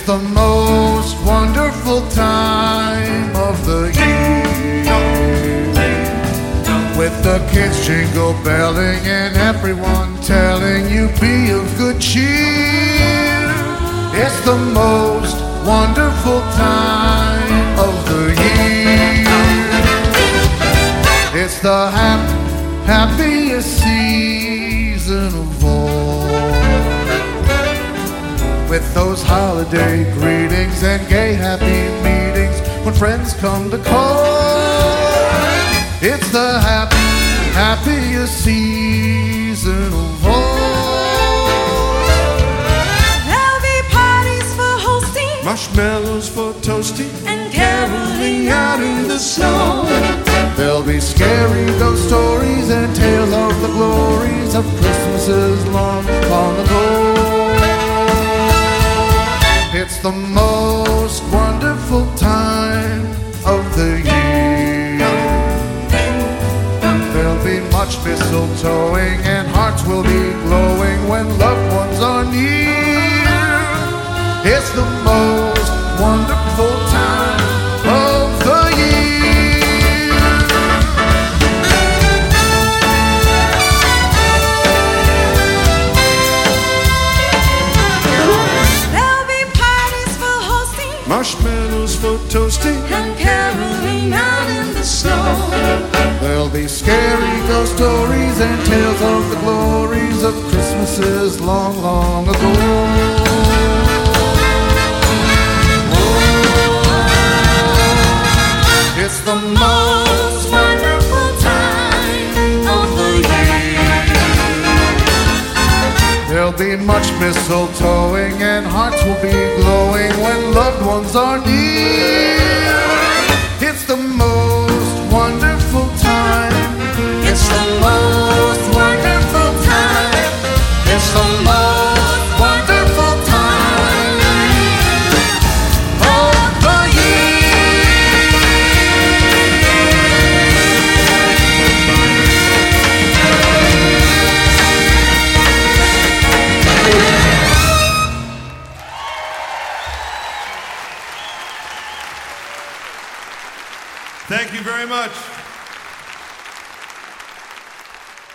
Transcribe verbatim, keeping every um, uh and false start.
It's the most wonderful time of the year, with the kids jingle belling and everyone telling you be of good cheer. It's the most wonderful time of the year. It's the hap happiest season of all, with those holiday greetings and gay happy meetings when friends come to call. It's the happy, happiest season of all. There'll be parties for hosting, marshmallows for toasting, and caroling out in the snow. There'll be scary ghost stories and tales of the glories of Christmases long, long ago. It's the most wonderful time of the year. There'll be much mistletoeing and hearts will be glowing when loved ones are near. It's the most wonderful time of the year. There'll be parties for hosting, Marshmallows for toasting, and caroling out in the snow. there'll be scary ghost stories and tales of the glories of Christmases long, long ago. It's the most wonderful time of the year. There'll be much mistletoeing and hearts will be glowing when loved ones are near. It's the most wonderful time. It's the most wonderful time. It's the most wonderful time of the year. Thank you very much.